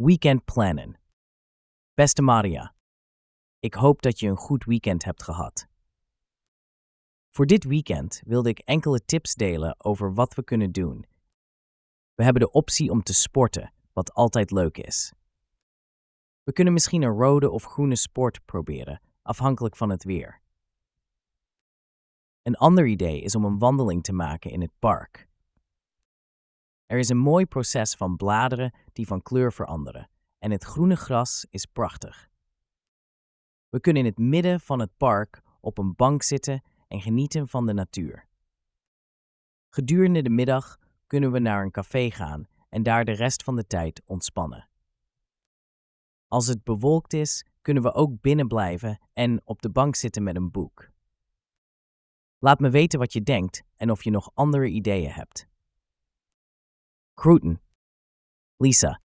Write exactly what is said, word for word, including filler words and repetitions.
Weekend plannen. Beste Maria, ik hoop dat je een goed weekend hebt gehad. Voor dit weekend wilde ik enkele tips delen over wat we kunnen doen. We hebben de optie om te sporten, wat altijd leuk is. We kunnen misschien een rode of groene sport proberen, afhankelijk van het weer. Een ander idee is om een wandeling te maken in het park. Er is een mooi proces van bladeren die van kleur veranderen en het groene gras is prachtig. We kunnen in het midden van het park op een bank zitten en genieten van de natuur. Gedurende de middag kunnen we naar een café gaan en daar de rest van de tijd ontspannen. Als het bewolkt is, kunnen we ook binnen blijven en op de bank zitten met een boek. Laat me weten wat je denkt en of je nog andere ideeën hebt. Groeten. Lisa.